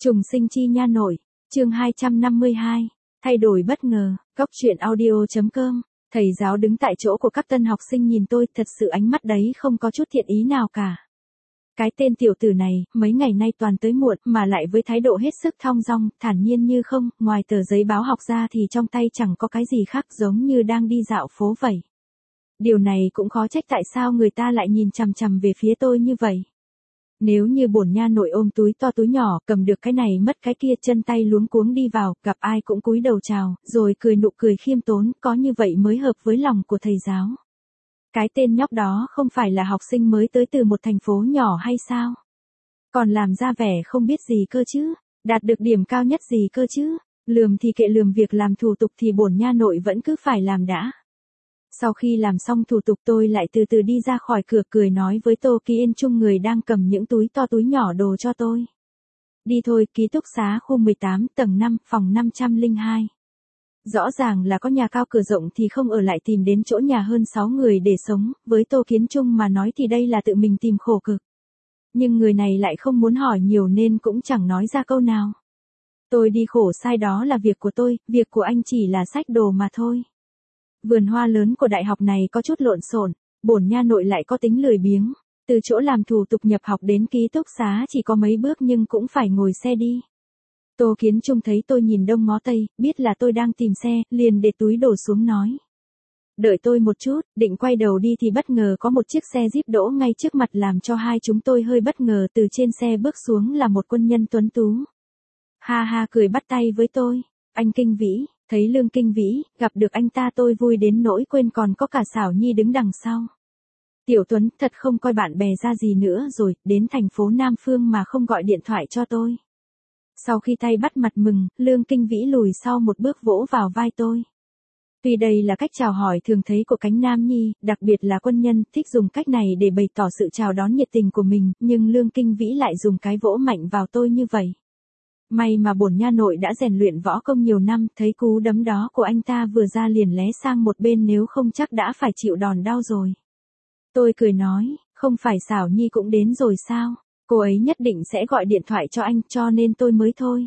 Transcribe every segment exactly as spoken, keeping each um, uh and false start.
Trùng sinh chi nha nội, chương hai trăm năm mươi hai, thay đổi bất ngờ, góc truyện audio.com, thầy giáo đứng tại chỗ của các tân học sinh nhìn tôi, thật sự ánh mắt đấy không có chút thiện ý nào cả. Cái tên tiểu tử này, mấy ngày nay toàn tới muộn, mà lại với thái độ hết sức thong dong, thản nhiên như không, ngoài tờ giấy báo học ra thì trong tay chẳng có cái gì khác, giống như đang đi dạo phố vậy. Điều này cũng khó trách tại sao người ta lại nhìn chằm chằm về phía tôi như vậy. Nếu như bổn nha nội ôm túi to túi nhỏ, cầm được cái này mất cái kia, chân tay luống cuống đi vào, gặp ai cũng cúi đầu chào, rồi cười nụ cười khiêm tốn, có như vậy mới hợp với lòng của thầy giáo. Cái tên nhóc đó không phải là học sinh mới tới từ một thành phố nhỏ hay sao? Còn làm ra vẻ không biết gì cơ chứ, đạt được điểm cao nhất gì cơ chứ, lườm thì kệ lườm, việc làm thủ tục thì bổn nha nội vẫn cứ phải làm đã. Sau khi làm xong thủ tục tôi lại từ từ đi ra khỏi cửa, cười nói với Tô Ký Yên Trung, người đang cầm những túi to túi nhỏ đồ cho tôi. Đi thôi, ký túc xá khu mười tám, tầng năm, phòng năm trăm lẻ hai. Rõ ràng là có nhà cao cửa rộng thì không ở lại tìm đến chỗ nhà hơn sáu người để sống, với Tô Kiến Trung mà nói thì đây là tự mình tìm khổ cực. Nhưng người này lại không muốn hỏi nhiều nên cũng chẳng nói ra câu nào. Tôi đi khổ sai đó là việc của tôi, việc của anh chỉ là xách đồ mà thôi. Vườn hoa lớn của đại học này có chút lộn xộn, bổn nha nội lại có tính lười biếng, từ chỗ làm thủ tục nhập học đến ký túc xá chỉ có mấy bước nhưng cũng phải ngồi xe đi. Tô Kiến Trung thấy tôi nhìn đông ngó tây, biết là tôi đang tìm xe, liền để túi đồ xuống nói. Đợi tôi một chút, định quay đầu đi thì bất ngờ có một chiếc xe Jeep đỗ ngay trước mặt làm cho hai chúng tôi hơi bất ngờ, từ trên xe bước xuống là một quân nhân tuấn tú. Ha ha cười bắt tay với tôi, anh Kinh Vĩ. Thấy Lương Kinh Vĩ, gặp được anh ta tôi vui đến nỗi quên còn có cả Xảo Nhi đứng đằng sau. Tiểu Tuấn thật không coi bạn bè ra gì nữa rồi, đến thành phố Nam Phương mà không gọi điện thoại cho tôi. Sau khi tay bắt mặt mừng, Lương Kinh Vĩ lùi sau một bước vỗ vào vai tôi. Tuy đây là cách chào hỏi thường thấy của cánh nam nhi, đặc biệt là quân nhân, thích dùng cách này để bày tỏ sự chào đón nhiệt tình của mình, nhưng Lương Kinh Vĩ lại dùng cái vỗ mạnh vào tôi như vậy. May mà bổn nha nội đã rèn luyện võ công nhiều năm, thấy cú đấm đó của anh ta vừa ra liền lé sang một bên, nếu không chắc đã phải chịu đòn đau rồi. Tôi cười nói, không phải Xảo Nhi cũng đến rồi sao, cô ấy nhất định sẽ gọi điện thoại cho anh cho nên tôi mới thôi.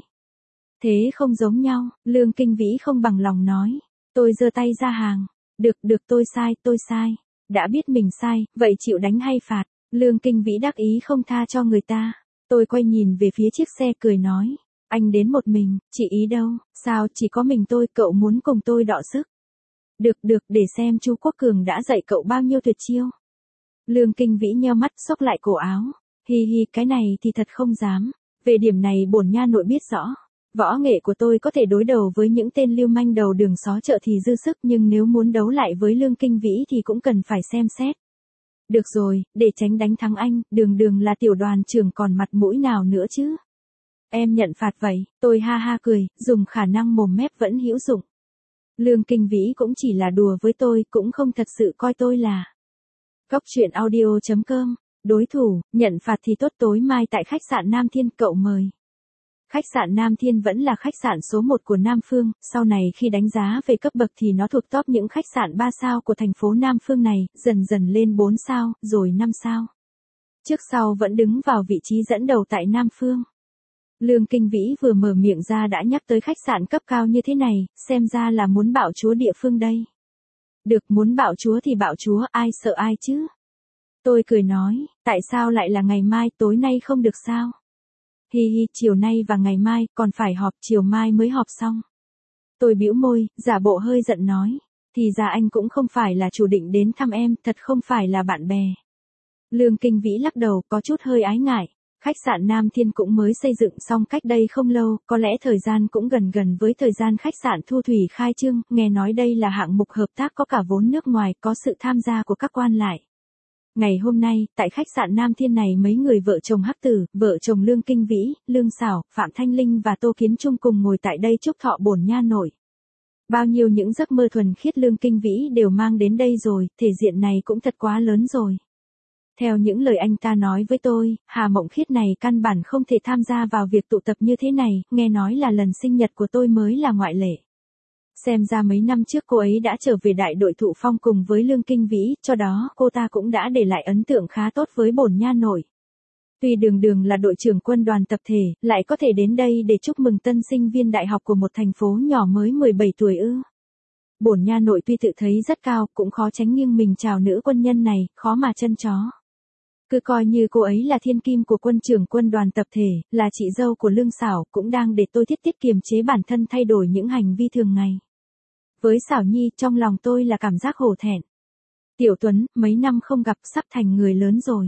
Thế không giống nhau, Lương Kinh Vĩ không bằng lòng nói. Tôi giơ tay ra hàng, được được tôi sai, tôi sai, đã biết mình sai, vậy chịu đánh hay phạt, Lương Kinh Vĩ đắc ý không tha cho người ta. Tôi quay nhìn về phía chiếc xe cười nói. Anh đến một mình, chị ý đâu, sao chỉ có mình tôi, cậu muốn cùng tôi đọ sức. Được được, để xem chú Quốc Cường đã dạy cậu bao nhiêu tuyệt chiêu. Lương Kinh Vĩ nheo mắt xốc lại cổ áo. Hi hi, cái này thì thật không dám, về điểm này bổn nha nội biết rõ. Võ nghệ của tôi có thể đối đầu với những tên lưu manh đầu đường xó chợ thì dư sức, nhưng nếu muốn đấu lại với Lương Kinh Vĩ thì cũng cần phải xem xét. Được rồi, để tránh đánh thắng anh, đường đường là tiểu đoàn trưởng còn mặt mũi nào nữa chứ. Em nhận phạt vậy, tôi ha ha cười, dùng khả năng mồm mép vẫn hữu dụng. Lương Kinh Vĩ cũng chỉ là đùa với tôi, cũng không thật sự coi tôi là. Góc truyện audio.com, đối thủ, nhận phạt thì tốt, tối mai tại khách sạn Nam Thiên cậu mời. Khách sạn Nam Thiên vẫn là khách sạn số một của Nam Phương, sau này khi đánh giá về cấp bậc thì nó thuộc top những khách sạn ba sao của thành phố Nam Phương này, dần dần lên bốn sao, rồi năm sao. Trước sau vẫn đứng vào vị trí dẫn đầu tại Nam Phương. Lương Kinh Vĩ vừa mở miệng ra đã nhắc tới khách sạn cấp cao như thế này, xem ra là muốn bạo chúa địa phương đây. Được, muốn bạo chúa thì bạo chúa, ai sợ ai chứ. Tôi cười nói, tại sao lại là ngày mai, tối nay không được sao? Hi hi, chiều nay và ngày mai, còn phải họp, chiều mai mới họp xong. Tôi bĩu môi, giả bộ hơi giận nói, thì ra anh cũng không phải là chủ định đến thăm em, thật không phải là bạn bè. Lương Kinh Vĩ lắc đầu, có chút hơi ái ngại. Khách sạn Nam Thiên cũng mới xây dựng xong cách đây không lâu, có lẽ thời gian cũng gần gần với thời gian khách sạn Thu Thủy khai trương, nghe nói đây là hạng mục hợp tác có cả vốn nước ngoài, có sự tham gia của các quan lại. Ngày hôm nay, tại khách sạn Nam Thiên này mấy người vợ chồng Hắc Tử, vợ chồng Lương Kinh Vĩ, Lương Xảo, Phạm Thanh Linh và Tô Kiến Trung cùng ngồi tại đây chúc thọ bổn nha nội. Bao nhiêu những giấc mơ thuần khiết Lương Kinh Vĩ đều mang đến đây rồi, thể diện này cũng thật quá lớn rồi. Theo những lời anh ta nói với tôi, Hà Mộng Khiết này căn bản không thể tham gia vào việc tụ tập như thế này, nghe nói là lần sinh nhật của tôi mới là ngoại lệ. Xem ra mấy năm trước cô ấy đã trở về đại đội Thụ Phong cùng với Lương Kinh Vĩ, cho đó cô ta cũng đã để lại ấn tượng khá tốt với bổn nha nội. Tuy đường đường là đội trưởng quân đoàn tập thể, lại có thể đến đây để chúc mừng tân sinh viên đại học của một thành phố nhỏ mới mười bảy tuổi ư. Bổn nha nội tuy tự thấy rất cao, cũng khó tránh nghiêng mình chào nữ quân nhân này, khó mà chân chó. Cứ coi như cô ấy là thiên kim của quân trưởng quân đoàn tập thể, là chị dâu của Lương Xảo, cũng đang để tôi thiết tiết kiềm chế bản thân thay đổi những hành vi thường ngày. Với Xảo Nhi, trong lòng tôi là cảm giác hổ thẹn. Tiểu Tuấn, mấy năm không gặp sắp thành người lớn rồi.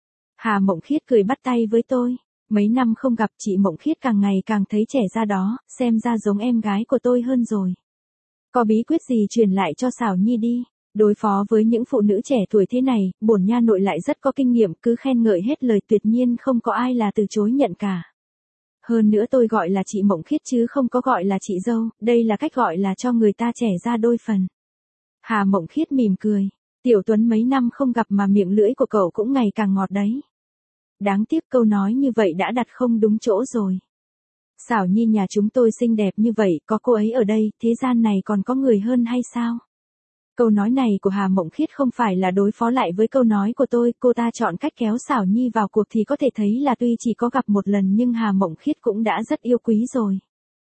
Hà Mộng Khiết cười bắt tay với tôi. Mấy năm không gặp chị Mộng Khiết càng ngày càng thấy trẻ ra đó, xem ra giống em gái của tôi hơn rồi. Có bí quyết gì truyền lại cho Xảo Nhi đi. Đối phó với những phụ nữ trẻ tuổi thế này, bổn nha nội lại rất có kinh nghiệm, cứ khen ngợi hết lời, tuyệt nhiên không có ai là từ chối nhận cả. Hơn nữa tôi gọi là chị Mộng Khiết chứ không có gọi là chị dâu, đây là cách gọi là cho người ta trẻ ra đôi phần. Hà Mộng Khiết mỉm cười. Tiểu Tuấn mấy năm không gặp mà miệng lưỡi của cậu cũng ngày càng ngọt đấy. Đáng tiếc câu nói như vậy đã đặt không đúng chỗ rồi. Xảo Nhi nhà chúng tôi xinh đẹp như vậy, có cô ấy ở đây, thế gian này còn có người hơn hay sao? Câu nói này của Hà Mộng Khiết không phải là đối phó lại với câu nói của tôi, cô ta chọn cách kéo Xảo Nhi vào cuộc thì có thể thấy là tuy chỉ có gặp một lần nhưng Hà Mộng Khiết cũng đã rất yêu quý rồi.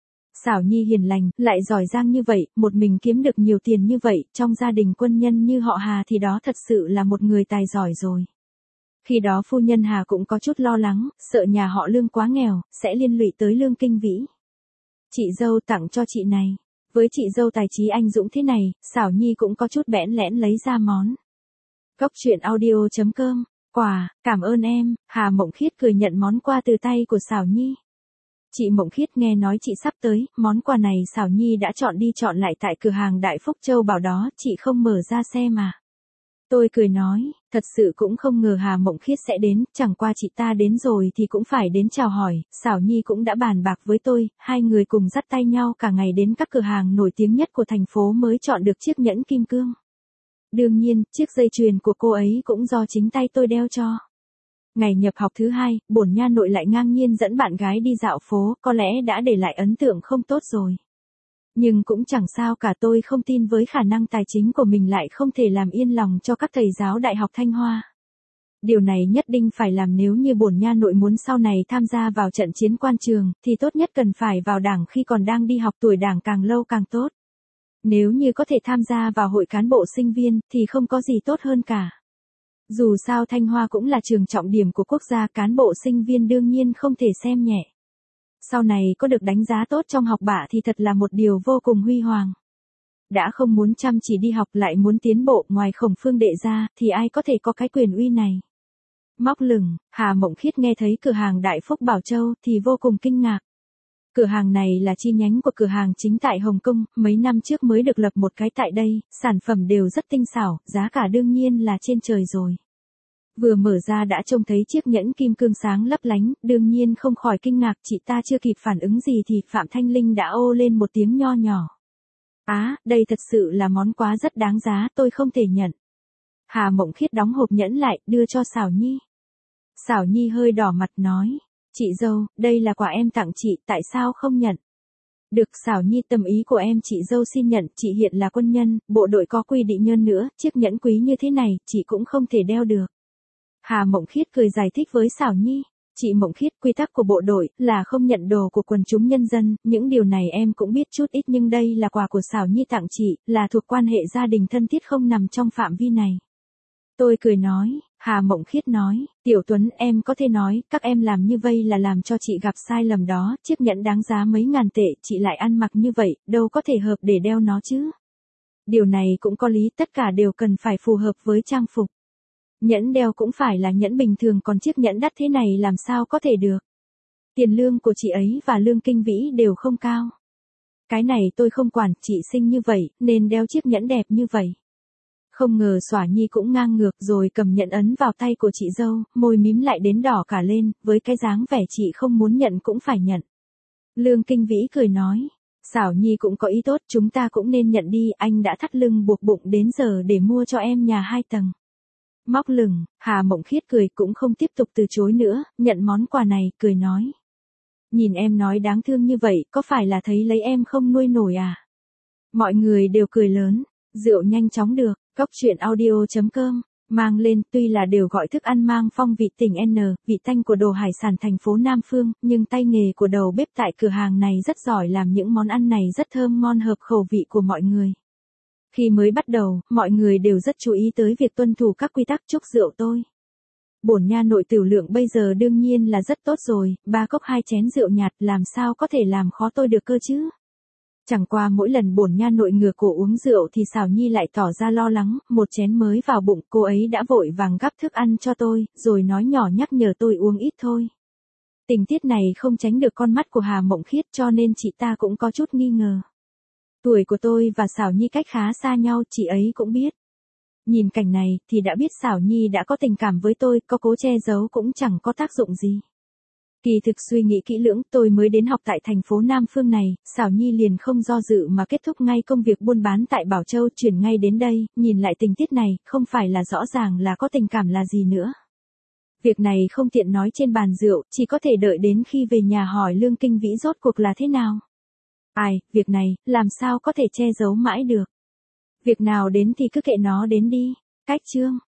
Xảo Nhi hiền lành, lại giỏi giang như vậy, một mình kiếm được nhiều tiền như vậy, trong gia đình quân nhân như họ Hà thì đó thật sự là một người tài giỏi rồi. Khi đó phu nhân Hà cũng có chút lo lắng, sợ nhà họ Lương quá nghèo, sẽ liên lụy tới Lương Kinh Vĩ. Chị dâu tặng cho chị này. Với chị dâu tài trí anh dũng thế này, Xảo Nhi cũng có chút bẽn lẽn lấy ra món. Cốc truyện audio chấm com, quà, cảm ơn em. Hà Mộng Khiết cười nhận món quà từ tay của Xảo Nhi. Chị Mộng Khiết nghe nói chị sắp tới, món quà này Xảo Nhi đã chọn đi chọn lại tại cửa hàng Đại Phúc Châu bảo đó, chị không mở ra xem mà. Tôi cười nói, thật sự cũng không ngờ Hà Mộng Khiết sẽ đến, chẳng qua chị ta đến rồi thì cũng phải đến chào hỏi, Xảo Nhi cũng đã bàn bạc với tôi, hai người cùng dắt tay nhau cả ngày đến các cửa hàng nổi tiếng nhất của thành phố mới chọn được chiếc nhẫn kim cương. Đương nhiên, chiếc dây chuyền của cô ấy cũng do chính tay tôi đeo cho. Ngày nhập học thứ hai, bổn nha nội lại ngang nhiên dẫn bạn gái đi dạo phố, có lẽ đã để lại ấn tượng không tốt rồi. Nhưng cũng chẳng sao cả, tôi không tin với khả năng tài chính của mình lại không thể làm yên lòng cho các thầy giáo Đại học Thanh Hoa. Điều này nhất định phải làm, nếu như bổn nha nội muốn sau này tham gia vào trận chiến quan trường, thì tốt nhất cần phải vào đảng khi còn đang đi học, tuổi đảng càng lâu càng tốt. Nếu như có thể tham gia vào hội cán bộ sinh viên, thì không có gì tốt hơn cả. Dù sao Thanh Hoa cũng là trường trọng điểm của quốc gia, cán bộ sinh viên đương nhiên không thể xem nhẹ. Sau này có được đánh giá tốt trong học bạ thì thật là một điều vô cùng huy hoàng. Đã không muốn chăm chỉ đi học lại muốn tiến bộ, ngoài Khổng Phương đệ ra, thì ai có thể có cái quyền uy này. Móc lửng, Hà Mộng Khiết nghe thấy cửa hàng Đại Phúc Bảo Châu thì vô cùng kinh ngạc. Cửa hàng này là chi nhánh của cửa hàng chính tại Hồng Kông, mấy năm trước mới được lập một cái tại đây, sản phẩm đều rất tinh xảo, giá cả đương nhiên là trên trời rồi. Vừa mở ra đã trông thấy chiếc nhẫn kim cương sáng lấp lánh, đương nhiên không khỏi kinh ngạc, chị ta chưa kịp phản ứng gì thì Phạm Thanh Linh đã ô lên một tiếng nho nhỏ. Á, à, đây thật sự là món quà rất đáng giá, tôi không thể nhận. Hà Mộng Khiết đóng hộp nhẫn lại, đưa cho Xảo Nhi. Xảo Nhi hơi đỏ mặt nói, chị dâu, đây là quà em tặng chị, tại sao không nhận? Được, Xảo Nhi, tâm ý của em chị dâu xin nhận, chị hiện là quân nhân, bộ đội có quy định hơn nữa, chiếc nhẫn quý như thế này, chị cũng không thể đeo được. Hà Mộng Khiết cười giải thích với Xảo Nhi, chị Mộng Khiết, quy tắc của bộ đội là không nhận đồ của quần chúng nhân dân, những điều này em cũng biết chút ít, nhưng đây là quà của Xảo Nhi tặng chị, là thuộc quan hệ gia đình thân thiết, không nằm trong phạm vi này. Tôi cười nói, Hà Mộng Khiết nói, Tiểu Tuấn, em có thể nói, các em làm như vậy là làm cho chị gặp sai lầm đó, chiếc nhẫn đáng giá mấy ngàn tệ, chị lại ăn mặc như vậy, đâu có thể hợp để đeo nó chứ. Điều này cũng có lý, tất cả đều cần phải phù hợp với trang phục. Nhẫn đeo cũng phải là nhẫn bình thường, còn chiếc nhẫn đắt thế này làm sao có thể được. Tiền lương của chị ấy và Lương Kinh Vĩ đều không cao. Cái này tôi không quản, chị xinh như vậy, nên đeo chiếc nhẫn đẹp như vậy. Không ngờ Xỏa Nhi cũng ngang ngược rồi cầm nhẫn ấn vào tay của chị dâu, môi mím lại đến đỏ cả lên, với cái dáng vẻ chị không muốn nhận cũng phải nhận. Lương Kinh Vĩ cười nói, Xảo Nhi cũng có ý tốt, chúng ta cũng nên nhận đi, anh đã thắt lưng buộc bụng đến giờ để mua cho em nhà hai tầng. Móc lửng, Hà Mộng Khiết cười cũng không tiếp tục từ chối nữa, nhận món quà này, cười nói. Nhìn em nói đáng thương như vậy, có phải là thấy lấy em không nuôi nổi à? Mọi người đều cười lớn, rượu nhanh chóng được, cốc truyện audio chấm com. Mang lên, tuy là đều gọi thức ăn mang phong vị tỉnh N, vị tanh của đồ hải sản thành phố Nam Phương, nhưng tay nghề của đầu bếp tại cửa hàng này rất giỏi làm những món ăn này rất thơm ngon hợp khẩu vị của mọi người. Khi mới bắt đầu, mọi người đều rất chú ý tới việc tuân thủ các quy tắc chúc rượu tôi. Bổn nha nội tiểu lượng bây giờ đương nhiên là rất tốt rồi, ba cốc hai chén rượu nhạt làm sao có thể làm khó tôi được cơ chứ. Chẳng qua mỗi lần bổn nha nội ngửa cổ uống rượu thì Sảo Nhi lại tỏ ra lo lắng, một chén mới vào bụng cô ấy đã vội vàng gắp thức ăn cho tôi, rồi nói nhỏ nhắc nhở tôi uống ít thôi. Tình tiết này không tránh được con mắt của Hà Mộng Khiết cho nên chị ta cũng có chút nghi ngờ. Tuổi của tôi và Sảo Nhi cách khá xa nhau, chị ấy cũng biết. Nhìn cảnh này thì đã biết Sảo Nhi đã có tình cảm với tôi, có cố che giấu cũng chẳng có tác dụng gì. Kỳ thực suy nghĩ kỹ lưỡng, tôi mới đến học tại thành phố Nam Phương này, Sảo Nhi liền không do dự mà kết thúc ngay công việc buôn bán tại Bảo Châu chuyển ngay đến đây, nhìn lại tình tiết này, không phải là rõ ràng là có tình cảm là gì nữa. Việc này không tiện nói trên bàn rượu, chỉ có thể đợi đến khi về nhà hỏi Lương Kinh Vĩ rốt cuộc là thế nào. Ai, việc này, làm sao có thể che giấu mãi được. Việc nào đến thì cứ kệ nó đến đi. Cách chương